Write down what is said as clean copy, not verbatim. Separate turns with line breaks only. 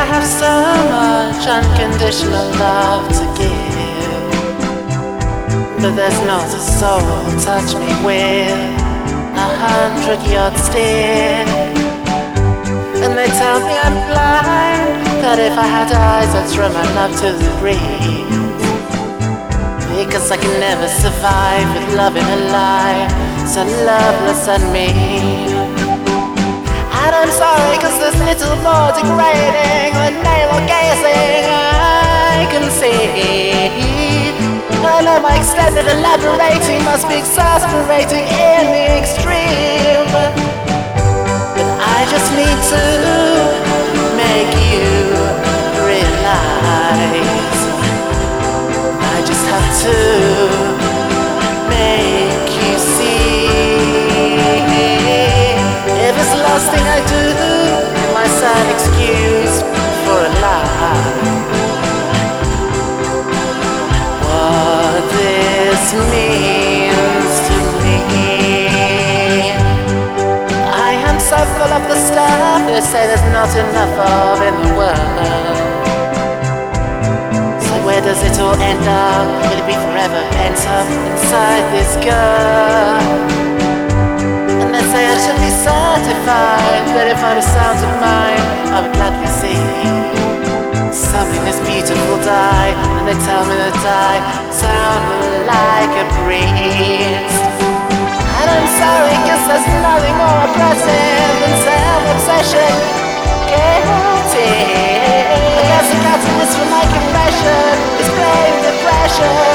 have so much unconditional love to give, but there's not a soul touch me with 100-yard stick. And they tell me I'm blind, that if I had eyes I'd throw my love to the breeze, because I can never survive with love in a life so loveless and mean. And I'm sorry, cause there's little more degrading than navel gazing I can see. I know my extended elaborating must be exasperating in the extreme, but I just need to make you realize. I just have to make you see. If it's the last thing I do, my sad excuse for a lie. What this means to me, I am so full of the stuff they say there's not enough of in the world. So where does it all end up? Will it be forever pent up inside this girl? And they say I should be certified, that if I was sound of mind I would gladly see something this beautiful die. And they tell me that I sound like a breeze. And I'm sorry, cause there's nothing more oppressive than self-obsession. Guilty. I guess the catalyst for my confession is blame depression.